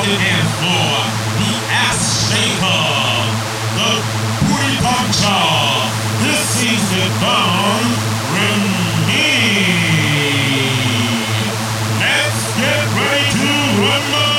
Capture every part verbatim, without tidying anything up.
the dance floor, the ass shaker, the booty puncher. This is the Don Remy. Let's get ready to rumble.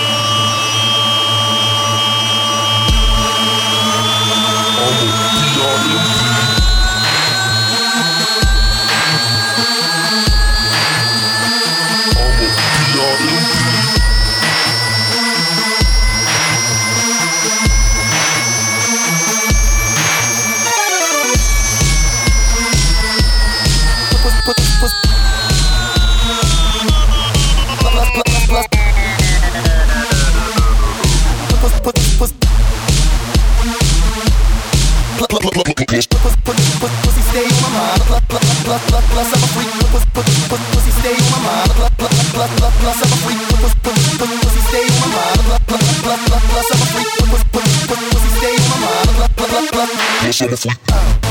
Pussy stay on my mind. Plus, plus, plus, I'm a freak. Pussy stay on my mind. Plus, plus, plus, plus, I'm a freak. Pussy stay on my mind. Plus, plus, plus, plus, I'm a freak. Pussy stay on my mind. Plus, plus, plus, plus, I'm a freak.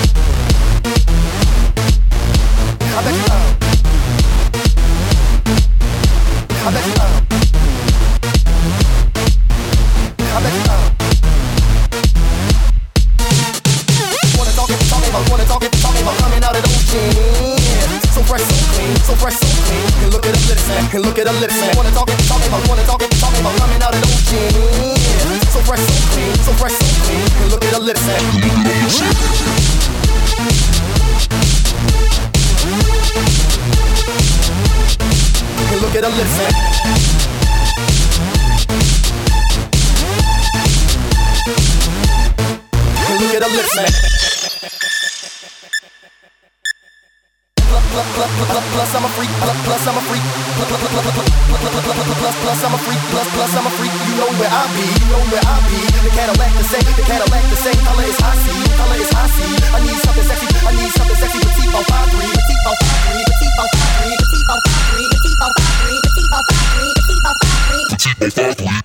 I bet you love. I bet you love. I bet you love. Wanna talk it, talk about, wanna talk it, talk about coming out of the ocean. So fresh, so clean, so fresh, so clean. Can look at the lips, man, can look at the lips, man. Wanna talk it, talk about, wanna talk it, talk about coming out of the ocean. So fresh, so clean, so fresh, so clean. Can look at the lips, man. Can look at the lips, man. Can look at the lips, man. Plus, plus, plus, plus, I'm a freak. Plus, plus, I'm a freak. Plus, plus, plus, plus, plus, I'm a freak. Plus, plus, I'm a freak. You know where I be. You know where I be. The Cadillac the same. The Cadillac the same. Color is icy. Color is icy. I need something sexy. I need something sexy. Petite on five three. Petite on five three. Petite on five three. Petite on five three. Petite on five three. Petite on five three. Petite on five three. Petite on five three.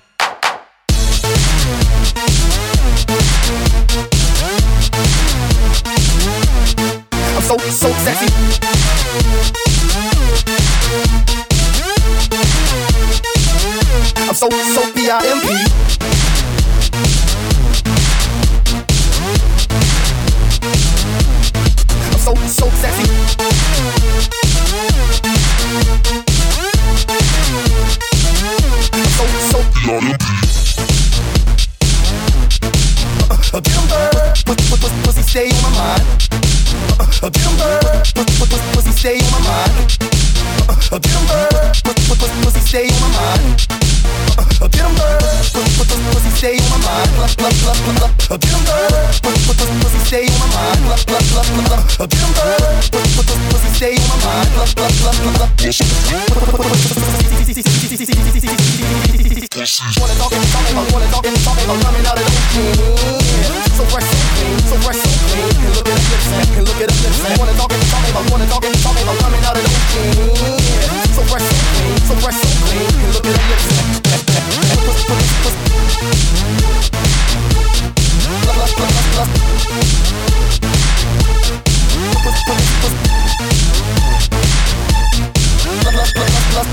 I'm so, so sexy. I'm so, so P I M P. I'm so, so sexy. I'm so, so P I M P. Uh, get 'em bird, pussy stay on my mind. Uh, get 'em bird, pussy stay on my mind. Uh, get 'em bird, pussy stay on my mind. Uh, get 'em bird, pussy stay on my mind. Plus, plus, plus, plus, uh, get 'em bird, pussy stay on my mind. Plus, plus, plus, plus, uh, get 'em bird, pussy stay on my mind. Plus, plus, plus, plus, wanna talk and talk about, wanna talk and talk about coming out of the ocean. So fresh, so clean, so fresh, so clean. Can look at the lips, man, can look at the lips, man. Wanna talk and talk about, wanna talk and talk about coming out of the ocean. So fresh, so clean, so fresh, so clean. Can look at the lips, man. Plus, plus, plus, plus. Plus, plus, plus. Plus, plus, plus, plus.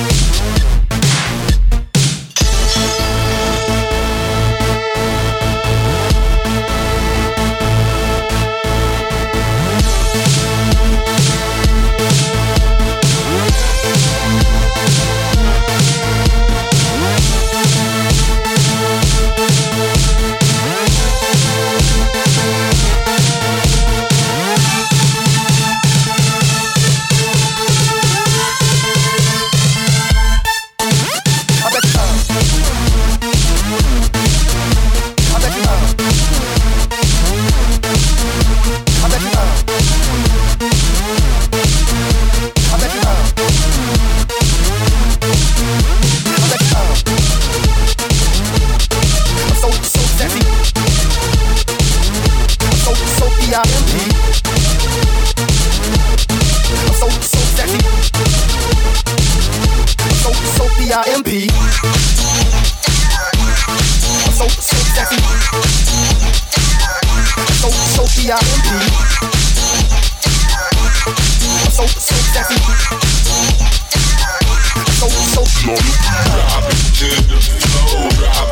P I M P. So, so sexy. So, so P I M P. So, so sexy. So, so P I M P.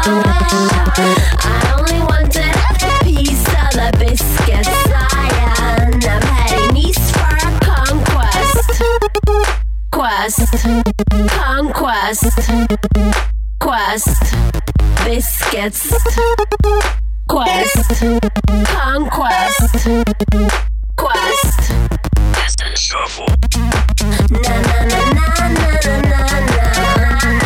I only wanted a piece of the biscuit, Zion. I'm heading east for a conquest. Quest, conquest, quest, biscuits, quest, conquest, quest. Shuffle. Na na na na na na na na.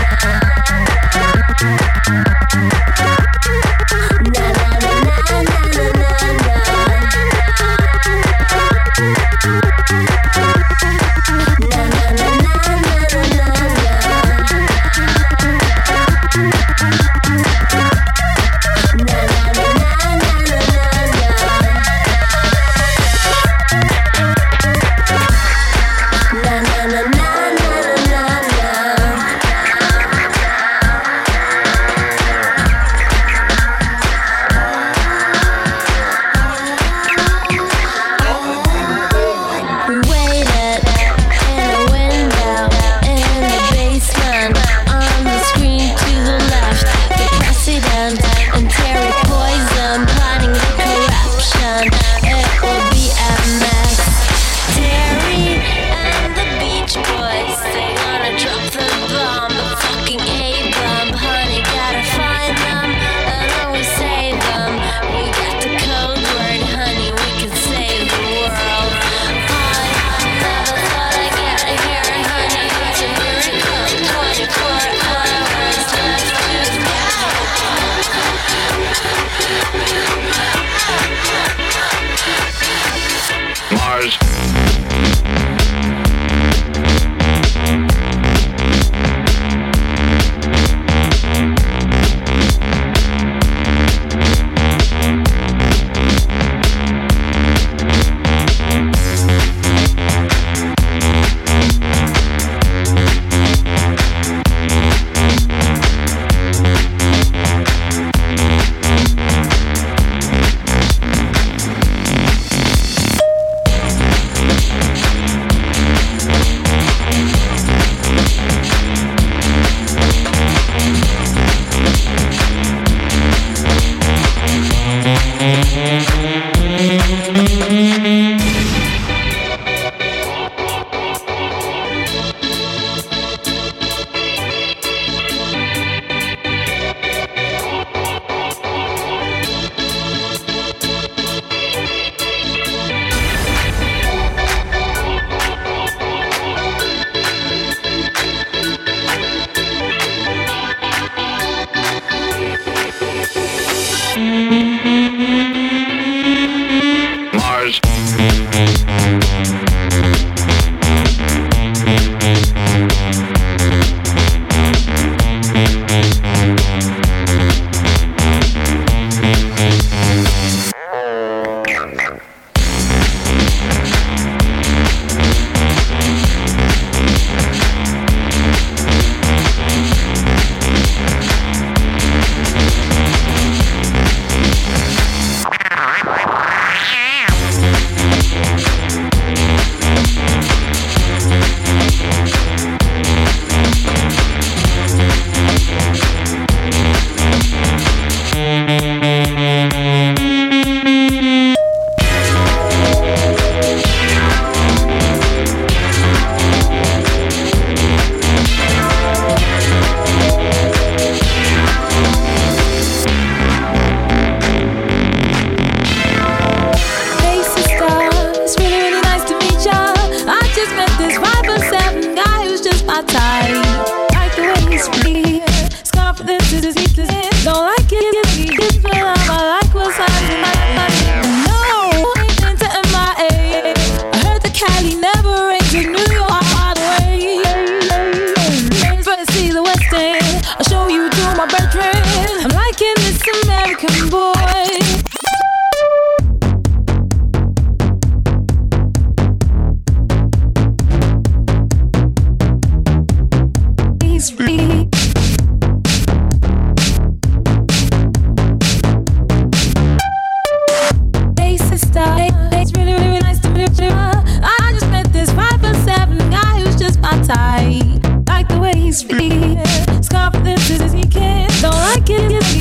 Like the way he's free, his confidence is he can. Don't like it.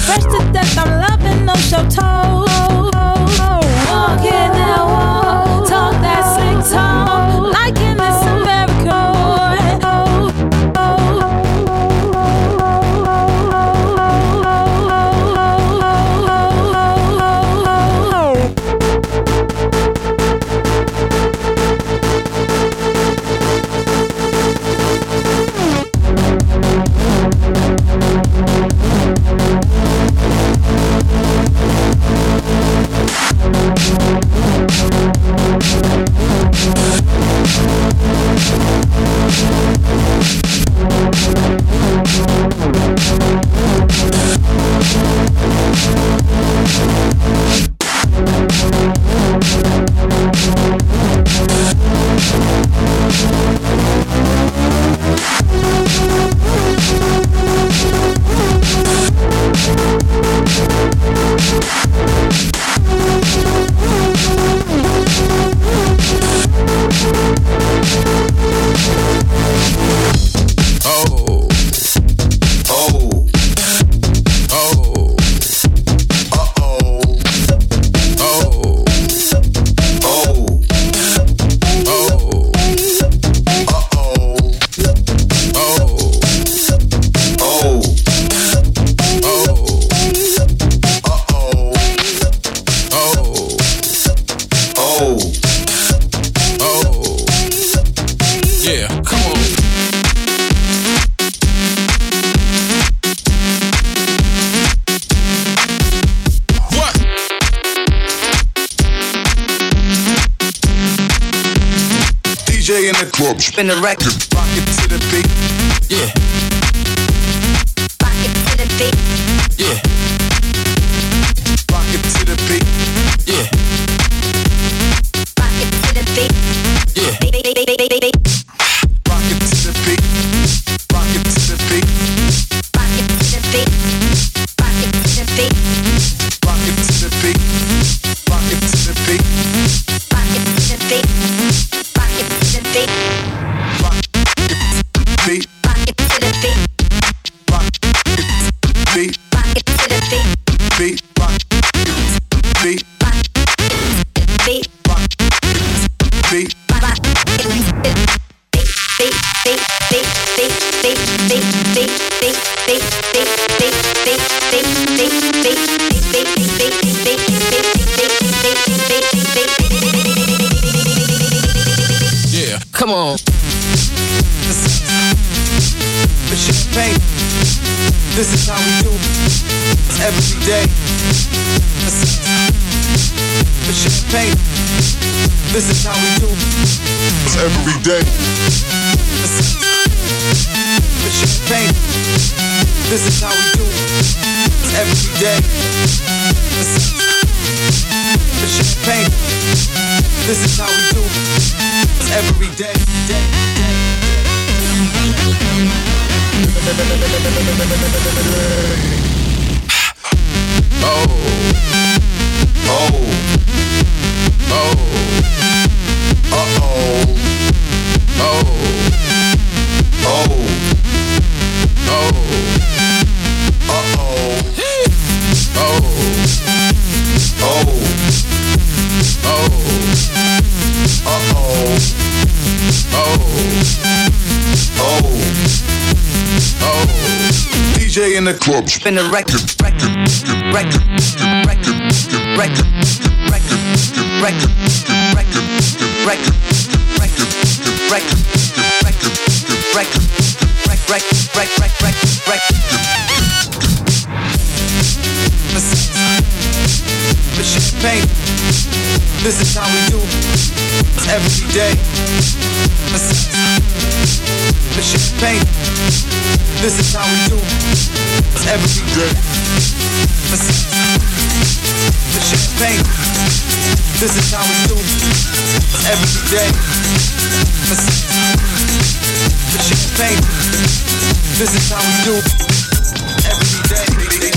fresh to death, I'm loving no show toe. Walking that walk, talk that slick talk, liking this America. Spin the record, rock it to the beat. Yeah. Rock it to the beat. Yeah. Rock it to the beat. Yeah. Rock it to the beat. Yeah. Rock it to the beat. Rock it to the beat. Rock it to the beat. Rock it to the beat. Rock it to the beat. Rock it to the beat. Rock it to the beat. Rock it to the beat. Beat. Rock it to the beat. Rock it beat. Rock it to the beat. Beat. Rock it beat. Rock it beat. Rock it beat. Rock it beat. Beat beat beat beat beat beat beat beat beat beat beat beat beat beat beat beat beat. Yeah, come on. The champagne, this is how we do it every day. The champagne, this is how we do it every day. The champagne, this is how we do it every day. The champagne, this is how we do it every day. Oh, oh, oh, uh-oh, oh, oh, oh, uh-oh, oh, oh, oh, uh-oh, oh, oh, D J in the club, spin the record, record, record, record, record, record, record, record, record, record, record, record, record, record, record, record, record. The champagne, this is how we do it every day. The champagne, this is how we do it every day. The champagne, this is how we do it every day. The champagne, this is how we do it every day.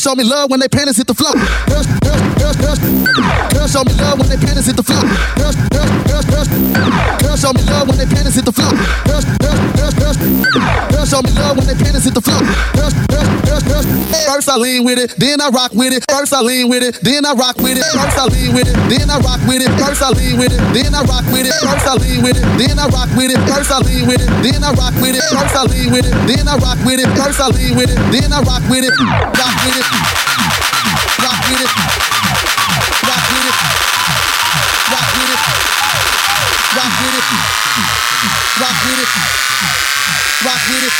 show me love when they panties hit the floor. Girls, girls, girls, girls, girls show me love when they panties hit the floor. Girls, girls, girls, girls, girls show me love when they panties hit the floor. Girls, girls, girls, girls, girls show me love when they panties hit the floor. Girls, girls, girls, girls. First I lean with it, then I rock with it. First I lean with it, then I rock with it. First I lean with it, then I rock with it. First I lean with it, then I rock with it. First I lean with it, then I rock with it. First I lean with it, then I rock with it. First I lean with it, then I rock with it. First I lean with it, then I rock with it. Rock with it, rock with it, rock with it, rock with it, rock with it, rock with it, rock with it.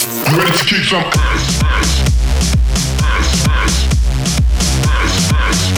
Kick some ass, ass, ass, ass, ass, ass, ass.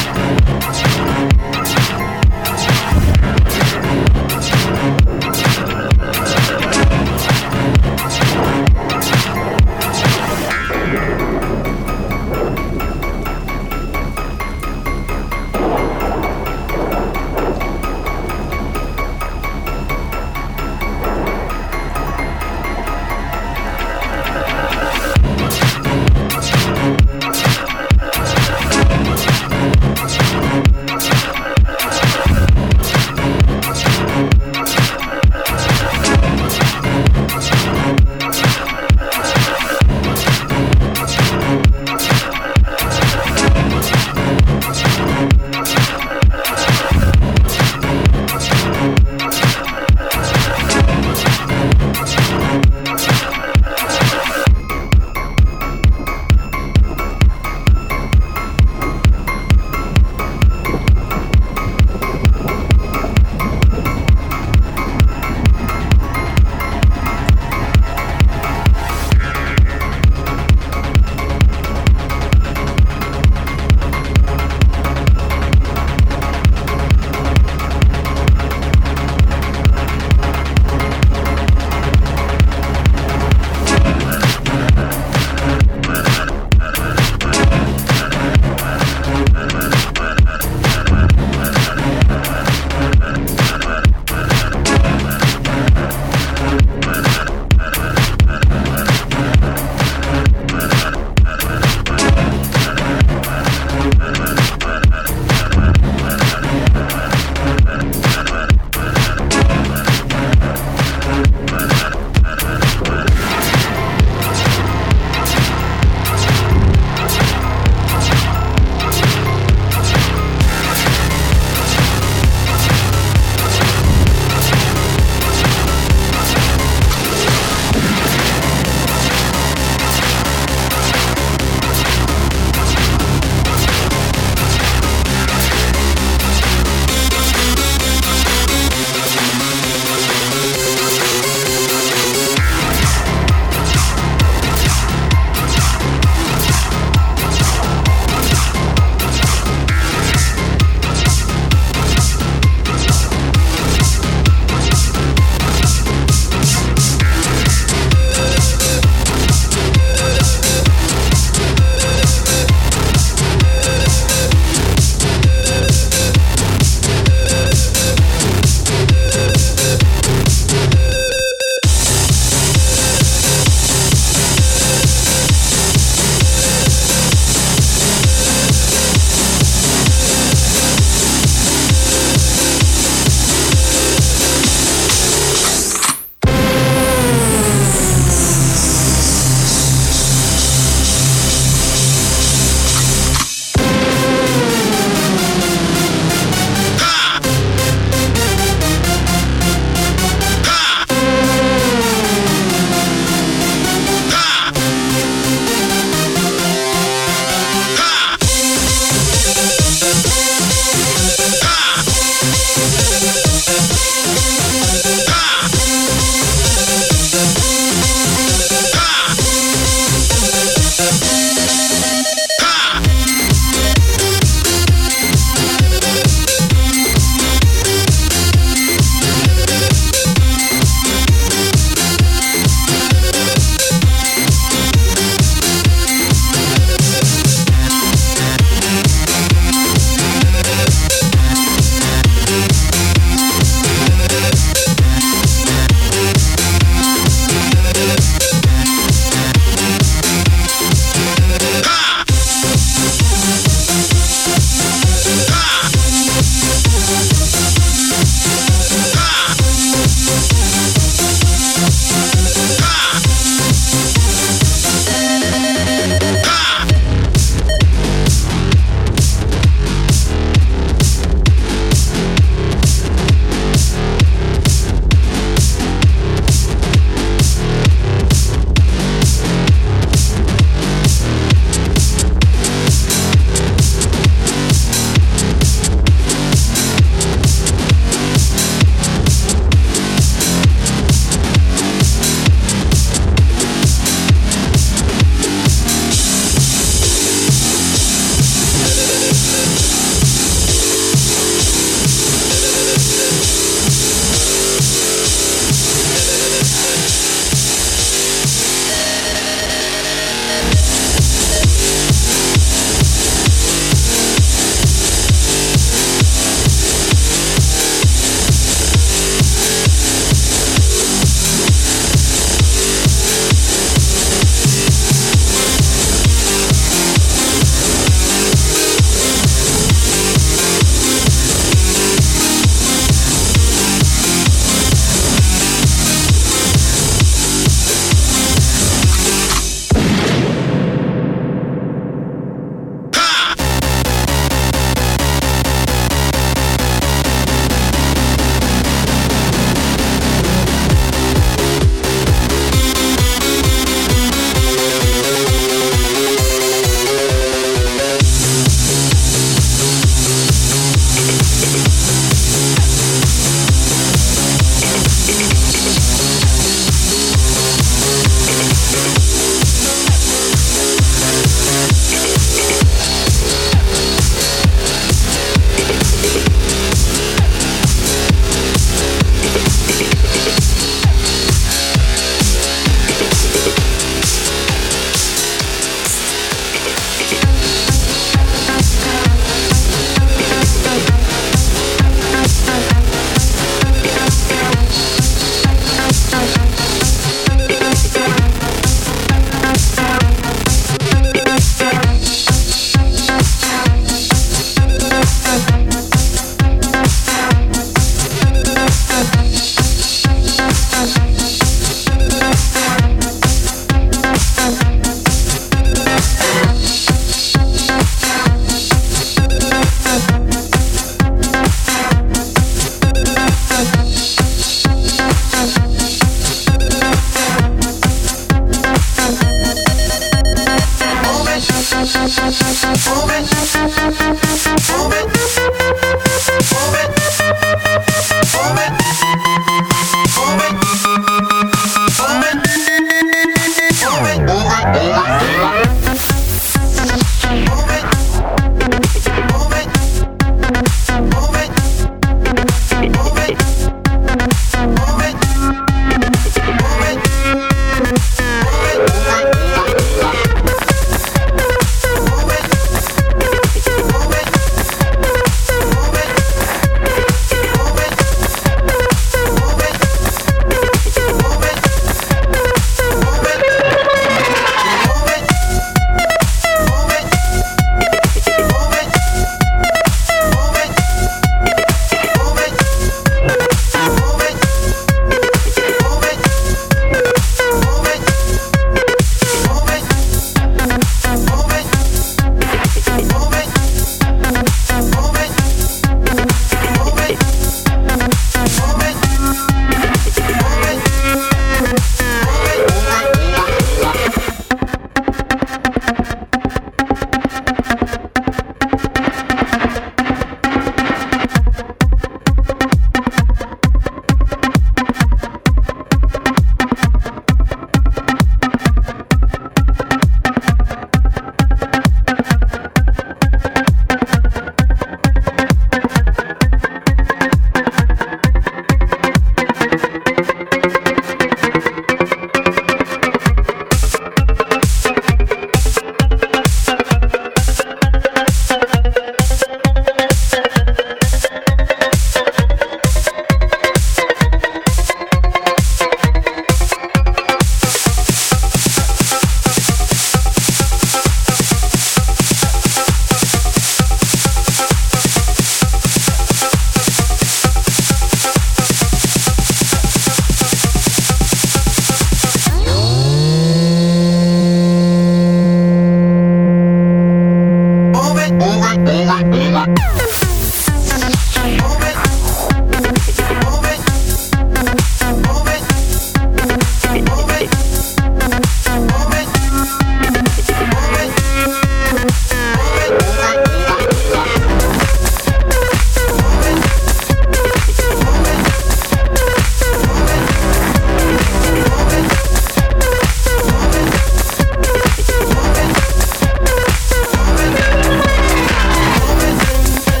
Move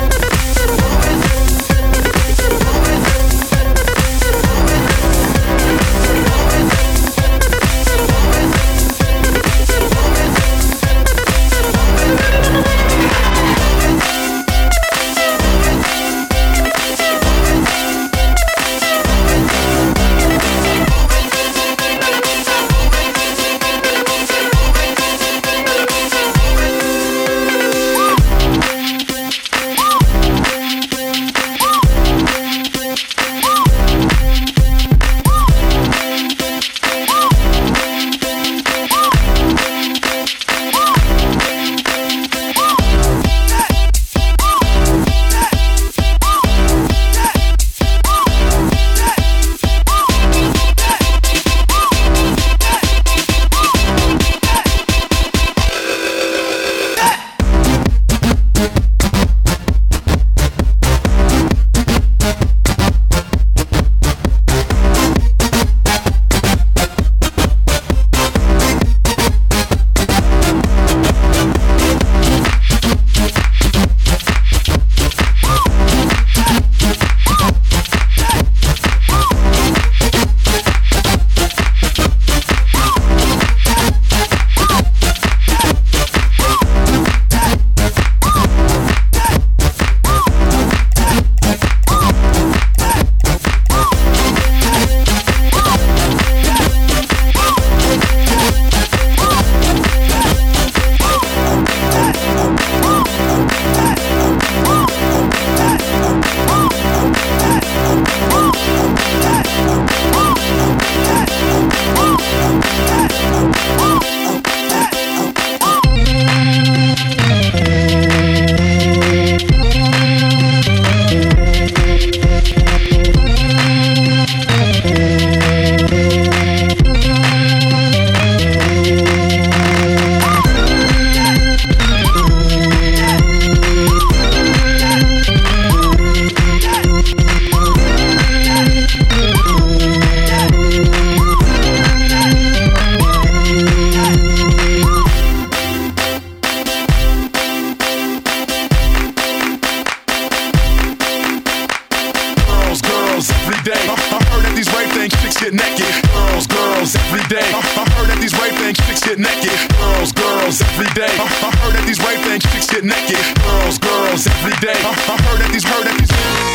day. I, I heard that these rape things chicks get naked. Girls, girls, every day. I, I heard that these rape things chicks get naked. Girls, girls, every day. I, I heard that these rape things chicks get naked. Girls, girls, every day. I, I heard that these, heard that these.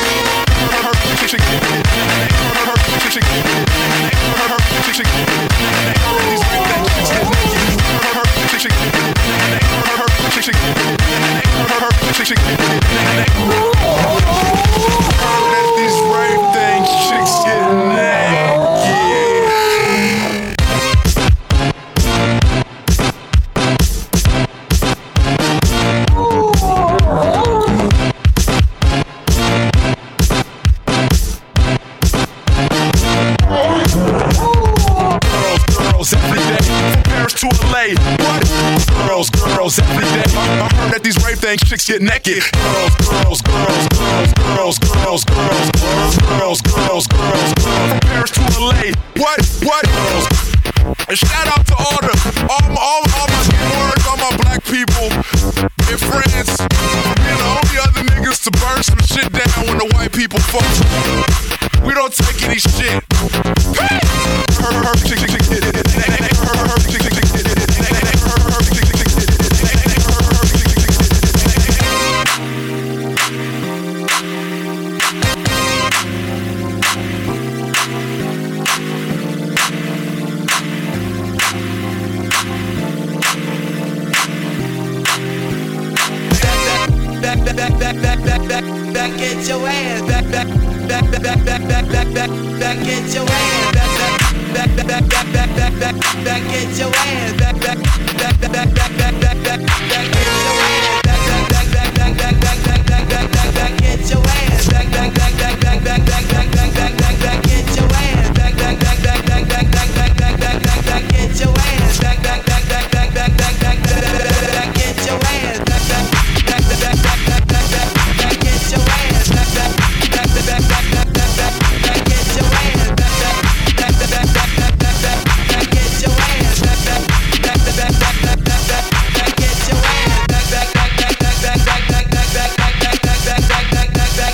These rape things chicks get naked. Every day, from Paris to L A. What? Girls, girls, every day. I, I heard that these rape things chicks get naked. Girls, girls, girls, girls, girls, girls, girls, girls, girls, girls, girls, from Paris to L A. What? What? Girls. And shout out to all the, all my, all, all my words, all my black people in France. Being the only other niggas to burn some shit down when the white people fuck. We don't take any shit. Hey! Back, back, back, back, back, back, back, back, get your ass back, back, back, back, back, back, back, back, back, back, get your ass back, back, back, back, back, back, back, back, back, get your ass back, back, back, back, back, back, back, back, back, back, get your ass back, back, back, back, back, back, back, back, back, back, back, get your ass back, back, back, back, back, back, back, back, back, back, back, get your ass back, back, back, back, back, back, back, back, back, back, back, get your ass back, back, back, back, back, back, back, back, back, get your ass back, back, back, back, back, back, back, back, back, get your ass back, back, back, back, back, back, back, back, back, get your ass back, back, back, back, back, back, back, back, back, get your ass back, back, back, back, back, back, back, back, back, get your ass back, back, back, back, back, back, back, back, back, back, back, back, back, back, back, back, back,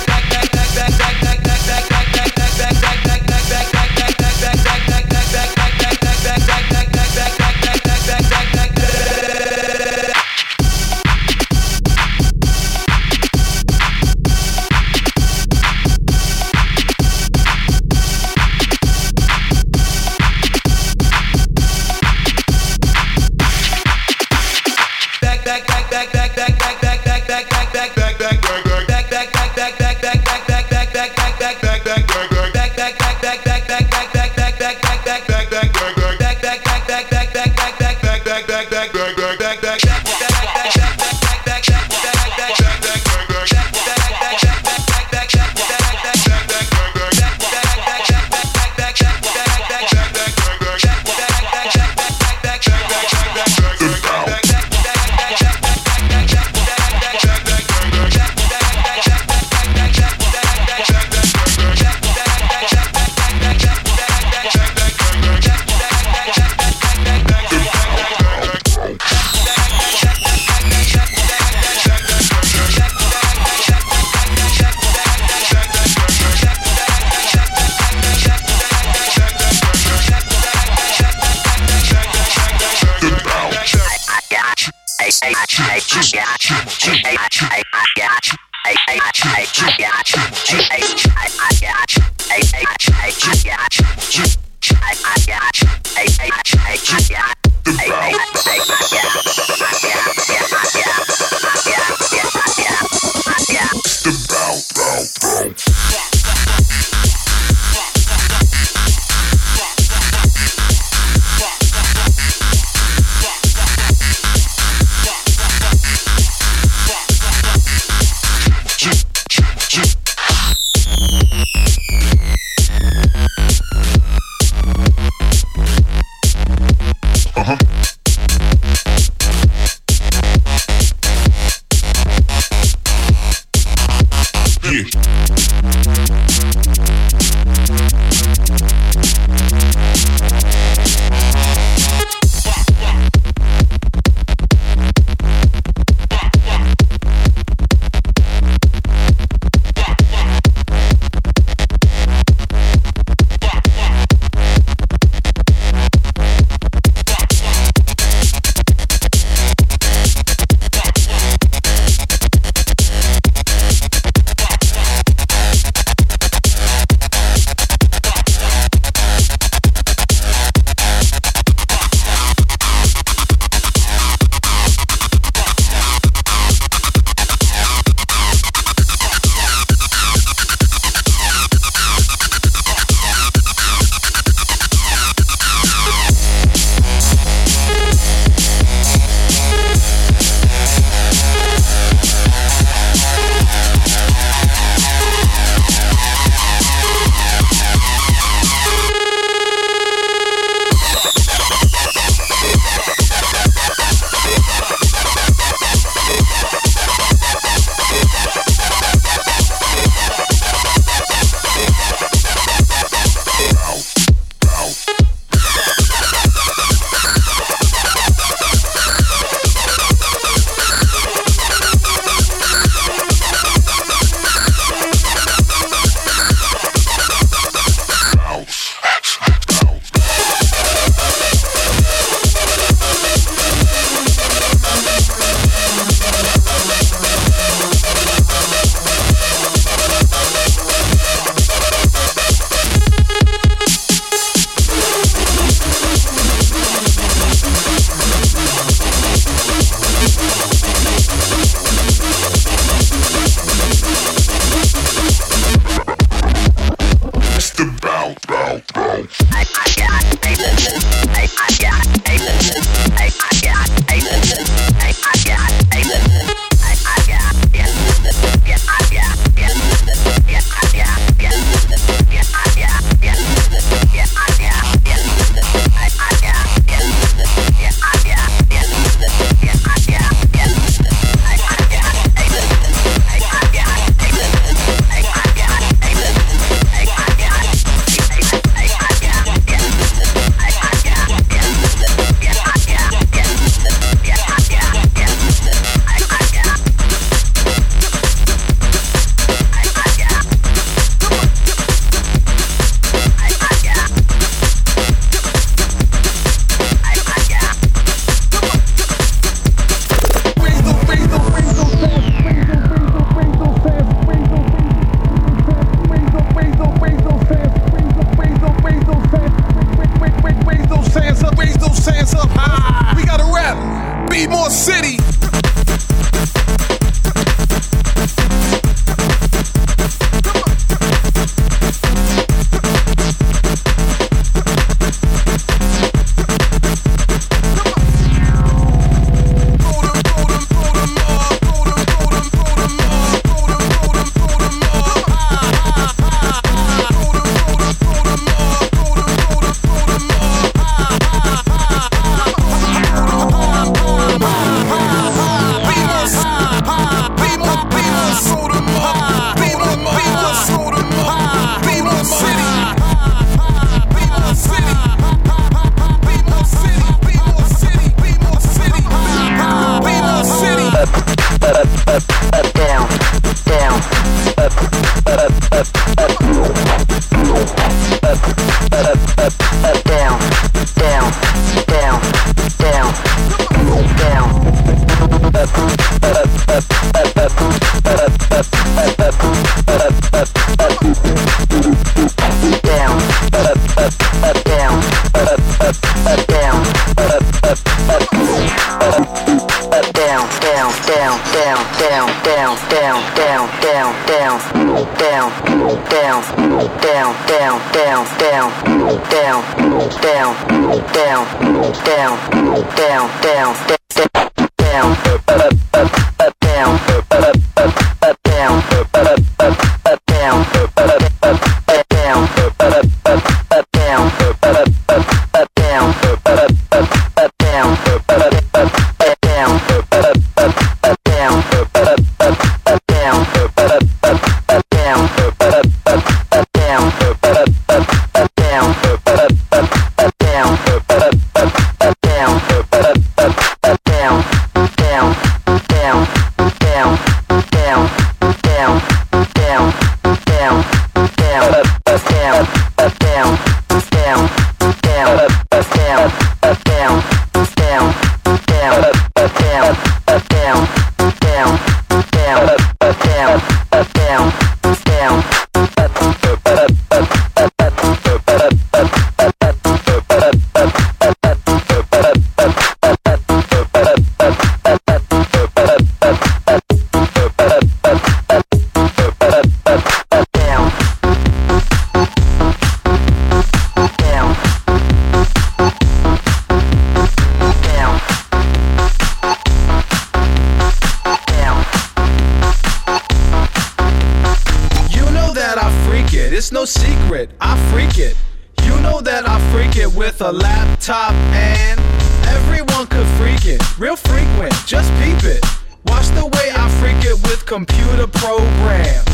It's no secret, I freak it. You know that I freak it with a laptop, and everyone could freak it. Real frequent, just peep it. Watch the way I freak it with computer programs.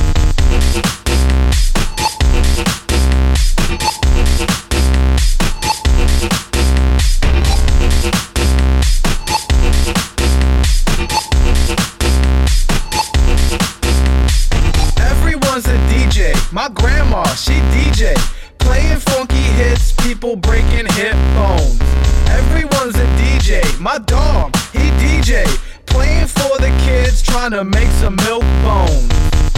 Everyone's a D J, my grandma, she D J, playing funky hits, people breaking hip bones. Everyone's a D J, my dog, he D J, playing for the kids, trying to make some milk bones.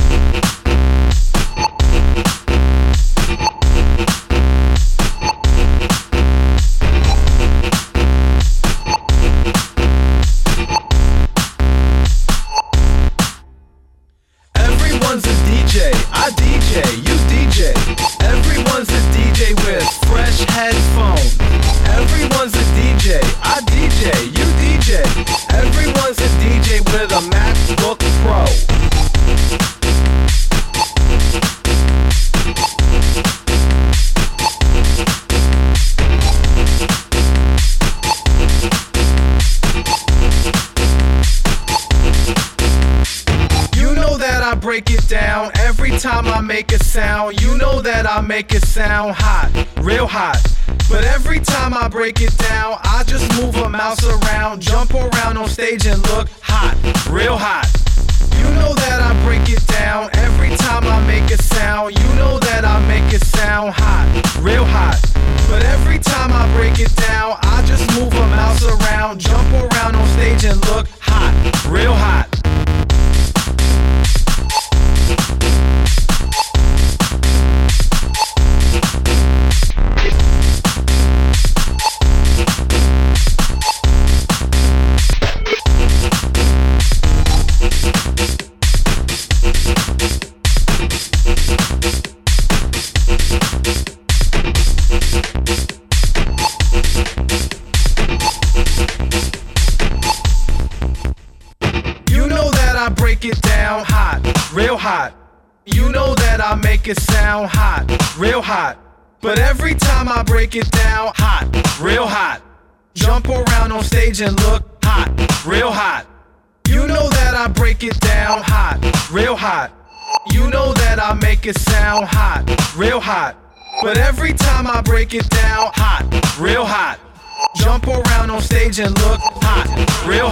Everyone's a D J, I D J, you D J. Everyone's a D J with fresh headphones. Everyone's a D J, I D J, you D J. Everyone's a D J with a MacBook Pro. I break it down every time I make a sound. You know that I make it sound hot, real hot. But every time I break it down, I just move a mouse around, jump around on stage and look hot, real hot. You know that I break it down every time I make a sound. You know that I make it sound hot, real hot. But every time I break it down, I just move a mouse around, jump around on stage and look hot, real hot. I break it down hot, real hot. You know that I make it sound hot, real hot. But every time I break it down hot, real hot. Jump around on stage and look hot, real hot. You know that I break it down hot, real hot. You know that I make it sound hot, real hot. But every time I break it down hot, real hot. Jump around on stage and look hot, real